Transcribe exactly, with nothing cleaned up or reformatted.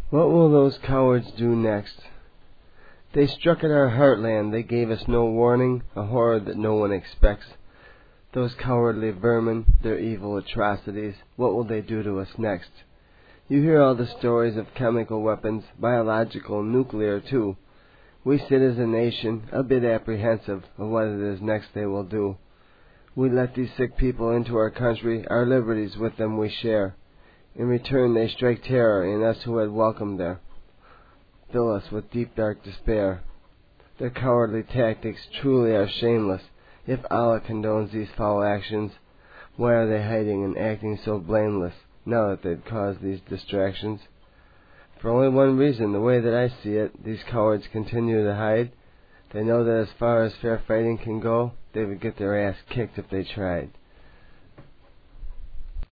What will those cowards do next? They struck at our heartland, they gave us no warning, a horror that no one expects. Those cowardly vermin, their evil atrocities, what will they do to us next? You hear all the stories of chemical weapons, biological, nuclear too. We sit as a nation, a bit apprehensive of what it is next they will do. We let these sick people into our country, our liberties with them we share. In return they strike terror in us who had welcomed there, fill us with deep dark despair. Their cowardly tactics truly are shameless. If Allah condones these foul actions, why are they hiding and acting so blameless, now that they've caused these distractions? For only one reason, the way that I see it, these cowards continue to hide. They know that as far as fair fighting can go, they would get their ass kicked if they tried.